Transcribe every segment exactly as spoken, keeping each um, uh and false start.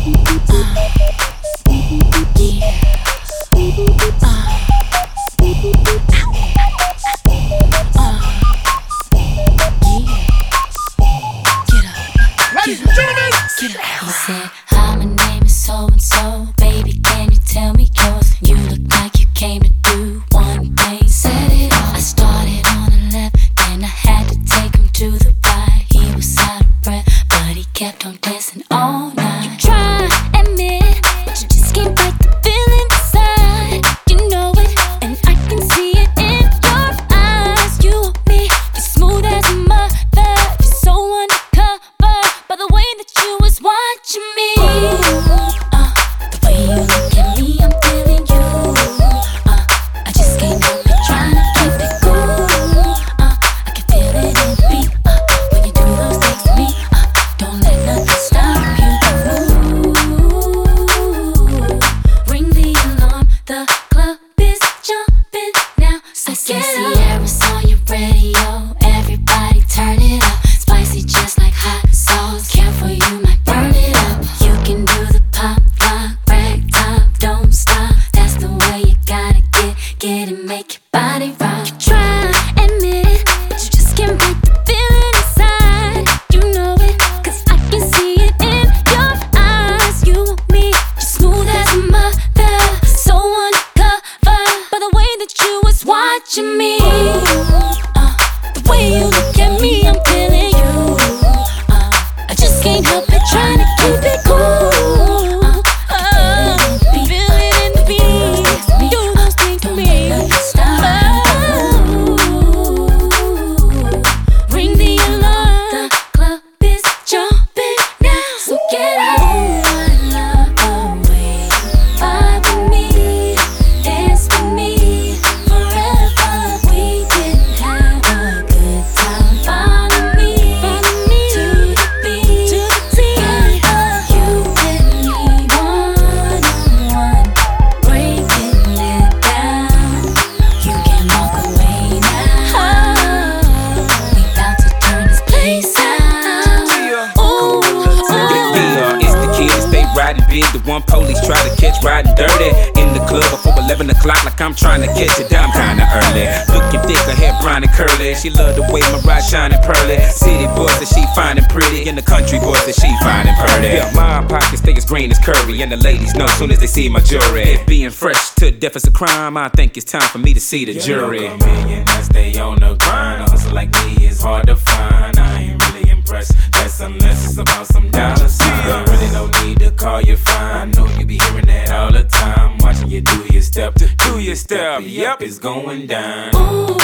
I'm trying to catch it down kinda early. Looking thick, her hair brown and curly. She love the way my ride shine and pearly. City boys that she fine and pretty, and the country boys that she fine and pretty. Yeah, my pockets stay as green as curry, and the ladies know soon as they see my jewelry. If being fresh to death is a crime, I think it's time for me to see the jury. A million that stay on the grind. A hustle like me is hard to find. I ain't really impressed, that's unless it's about some dollar signs. There really no need to call you fine. Know you be hearing that all the time. Watching you do your step, do your step. Yep, it's going down. Ooh,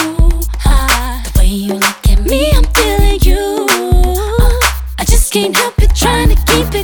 ah, the way you look at me, I'm feeling you. Uh, I just can't help it, trying to keep